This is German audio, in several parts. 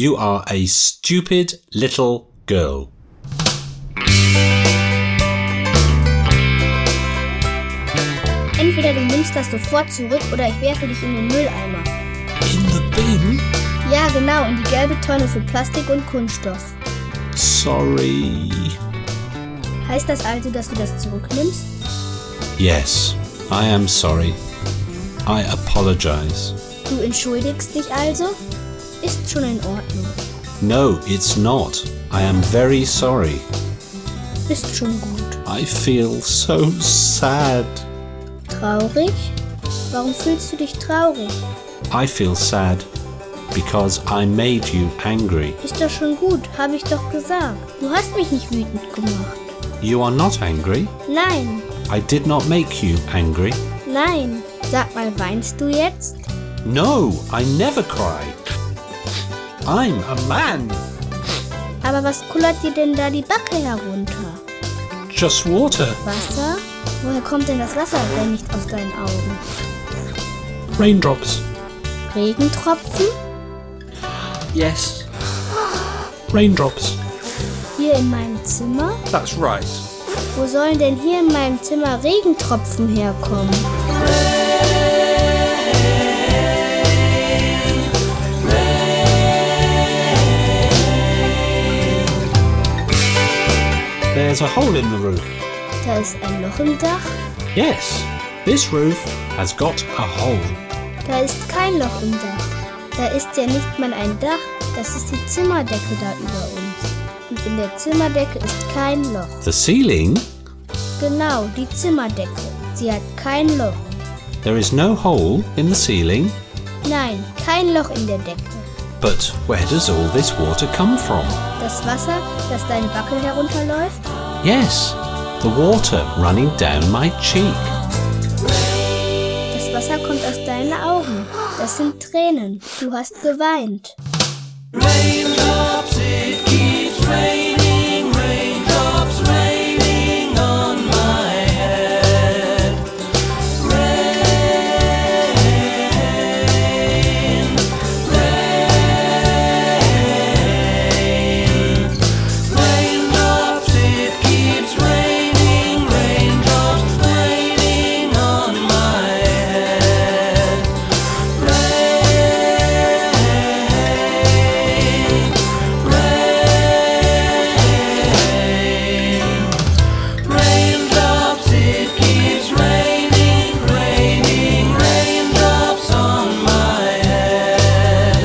You are a stupid little girl. Entweder du nimmst das sofort zurück oder ich werfe dich in den Mülleimer. In the bin? Ja, genau, in die gelbe Tonne für Plastik und Kunststoff. Sorry. Heißt das also, dass du das zurücknimmst? Yes, I am sorry. I apologize. Du entschuldigst dich also? Ist schon in Ordnung. No, it's not. I am very sorry. Ist schon gut. I feel so sad. Traurig? Warum fühlst du dich traurig? I feel sad because I made you angry. Ist doch schon gut, habe ich doch gesagt. Du hast mich nicht wütend gemacht. You are not angry? Nein, I did not make you angry. nein. Sag mal, weinst du jetzt? No, I never cry. I'm a man. Aber was kullert dir denn da die Backe herunter? Just water. Wasser? Woher kommt denn das Wasser, wenn nicht aus deinen Augen? Raindrops. Regentropfen? Yes. Raindrops. Hier in meinem Zimmer? That's right. Wo sollen denn hier in meinem Zimmer Regentropfen herkommen? There's a hole in the roof. Da ist ein Loch im Dach? Yes, this roof has got a hole. Da ist kein Loch im Dach. Da ist ja nicht mal ein Dach, das ist die Zimmerdecke da über uns. Und in der Zimmerdecke ist kein Loch. The ceiling? Genau, die Zimmerdecke. Sie hat kein Loch. There is no hole in the ceiling. Nein, kein Loch in der Decke. But where does all this water come from? Das Wasser, das deine Backe herunterläuft? Yes, the water running down my cheek. Das Wasser kommt aus deinen Augen. Das sind Tränen. Du hast geweint. Raindrops, it keeps raining, raindrops raining on my head. Rain, rain, raindrops, it keeps raining, raindrops raining on my head. Raindrops, it keeps raining, raining, raindrops on my head.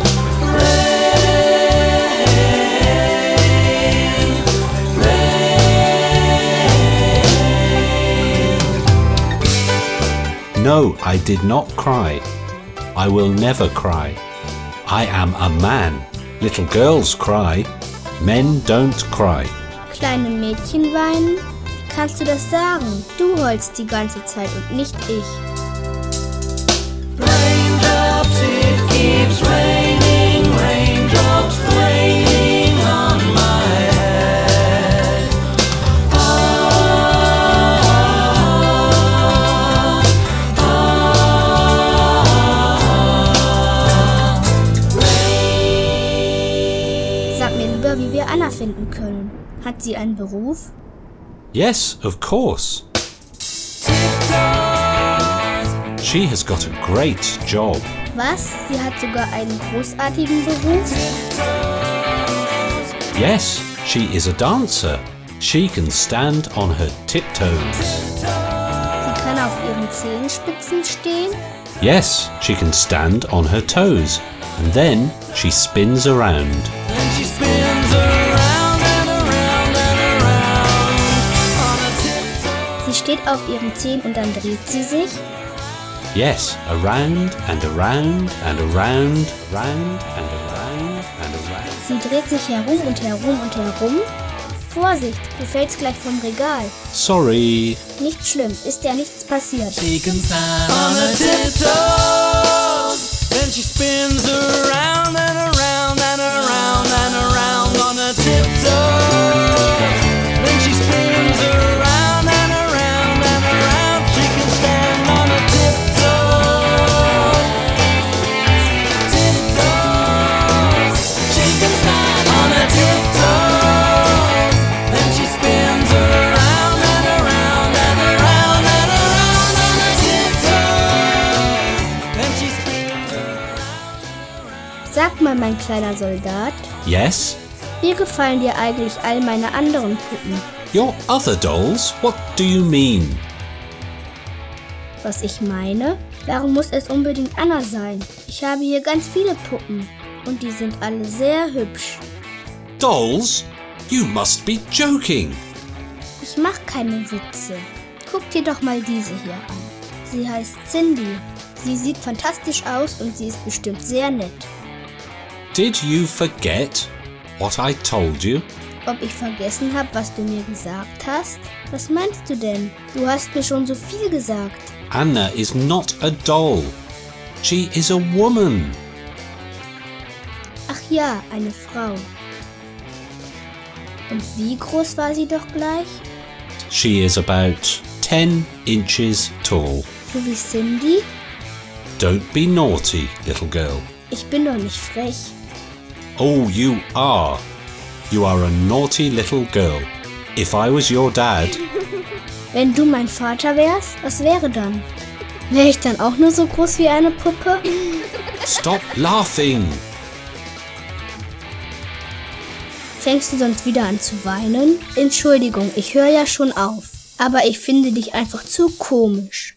No, I did not cry. I will never cry. I am a man. Little girls cry. Men don't cry. Kleine Mädchen weinen? Wie kannst du das sagen? Du heulst die ganze Zeit und nicht ich. Raindrops, it keeps raining, raindrops raining on my head. Sag mir lieber, wie wir Anna finden können. Hat sie einen Beruf? Yes, of course. She has got a great job. Was? Sie hat sogar einen großartigen Beruf? Yes, she is a dancer. She can stand on her tiptoes. Sie kann auf ihren Zehenspitzen stehen? Yes, she can stand on her toes. And then she spins around. And she spins around and around and around on a tiptoe. Sie steht auf ihren Zehen und dann dreht sie sich? Yes, around and around and around, round and around and around. Sie dreht sich herum und herum und herum? Vorsicht, du fällst gleich vom Regal. Sorry. Nicht schlimm, ist ja nichts passiert. She can stand on her tiptoes. Then she spins around and around and around and around on her tiptoes. Then she spins around and around and around. She can stand on her tiptoes. Tiptoes. Sag mal, mein kleiner Soldat, Yes? wie gefallen dir eigentlich all meine anderen Puppen? Your other dolls? What do you mean? Was ich meine? Warum muss es unbedingt Anna sein? Ich habe hier ganz viele Puppen und die sind alle sehr hübsch. Dolls? You must be joking. Ich mach keine Witze. Guck dir doch mal diese hier an. Sie heißt Cindy. Sie sieht fantastisch aus und sie ist bestimmt sehr nett. Did you forget what I told you? Ob ich vergessen habe, was du mir gesagt hast? Was meinst du denn? Du hast mir schon so viel gesagt. Anna is not a doll. She is a woman. Ach ja, eine Frau. Und wie groß war sie doch gleich? She is about 10 inches tall. So wie Cindy? Don't be naughty, little girl. Ich bin doch nicht frech. Oh, you are. You are a naughty little girl. If I was your dad... Wenn du mein Vater wärst, was wäre dann? Wäre ich dann auch nur so groß wie eine Puppe? Stop laughing! Fängst du sonst wieder an zu weinen? Entschuldigung, ich höre ja schon auf. Aber ich finde dich einfach zu komisch.